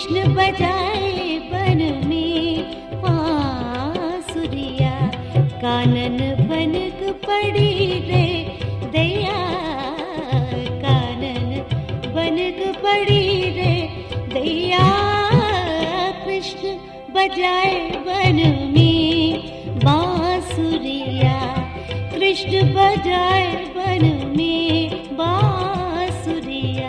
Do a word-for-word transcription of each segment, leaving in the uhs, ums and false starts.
कृष्ण बजाए बन में बांसुरिया, कानन बनक पड़ी रे दैया, कानन बनक पड़ी रे दैया। कृष्ण बजाए बन में बांसुरिया, कृष्ण बजाए बन में बांसुरिया।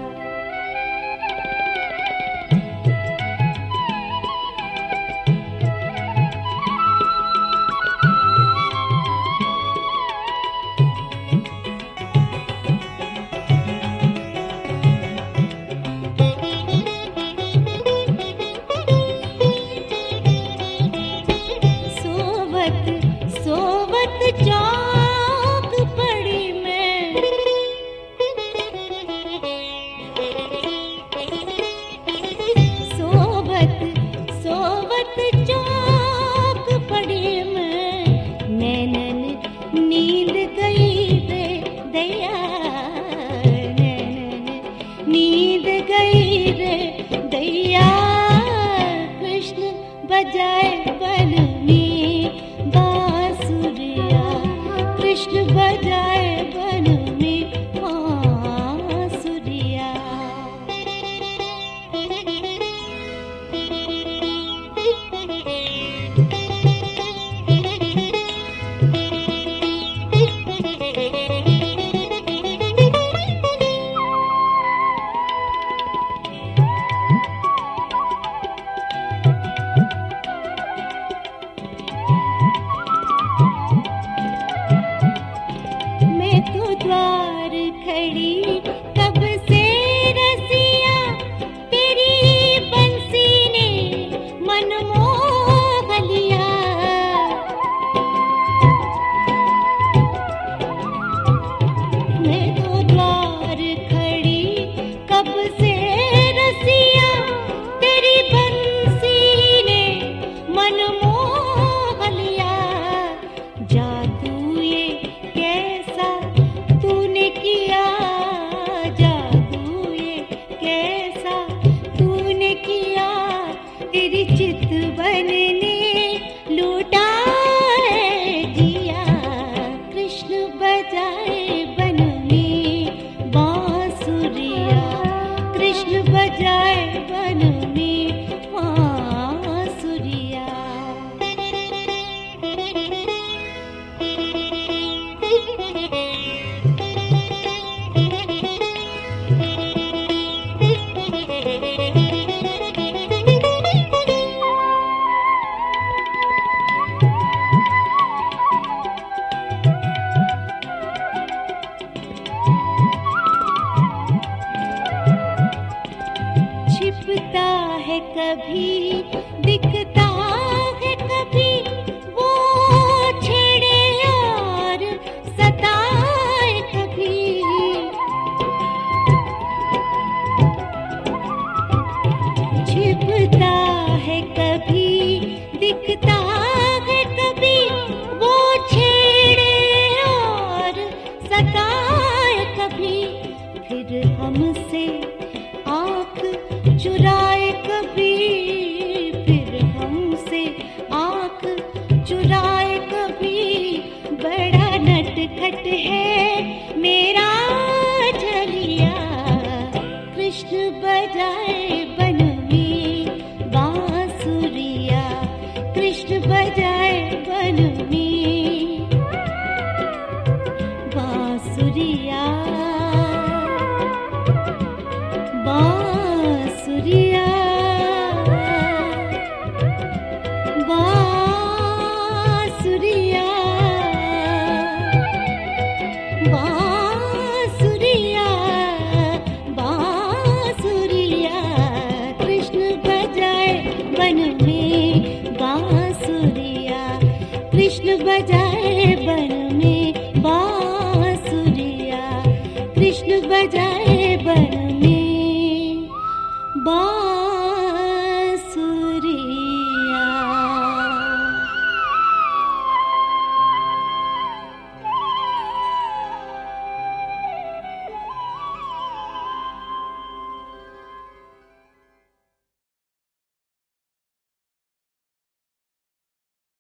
सोवत चौक पड़ी मैं, सोवत सोवत चौक पड़ी मैं, नैनन नींद गई रे दैया, नैनन नींद गई रे दैया। कृष्ण बजाए बन में बांसुरिया, कृष्ण बजाए बन में बांसुरिया। मैं तो द्वार खड़ी कब से रसिया, तेरी बंसी ने मन मोह लिया। मैं तो द्वार खड़ी कब से रसिया, तेरी बंसी ने मन मोह लिया। जादू ये कैसा तूने किया, जादू ये कैसा तूने किया, तेरी चित बनने लूटा है जिया। कृष्ण बजाए बन में बांसुरिया, कृष्ण बजाए बन में बांसुरिया। छिपता है कभी दिखता है कभी, वो छेड़े और सताए कभी। छिपता है कभी दिखता है कभी, वो छेड़े और सताए कभी। फिर हमसे आँख चुराए कभी, फिर हमसे आँख चुराए कभी। बड़ा नटखट है मेरा झलिया, कृष्ण बजाए बन में बांसुरिया, कृष्ण बजाए बन में बांसुरिया, बांसुरिया, बांसुरिया, बांसुरिया, बांसुरिया। कृष्ण बजाए बन में बांसुरिया, कृष्ण बजाए बन में बांसुरिया, कृष्ण बजाए बन में बांसुरिया।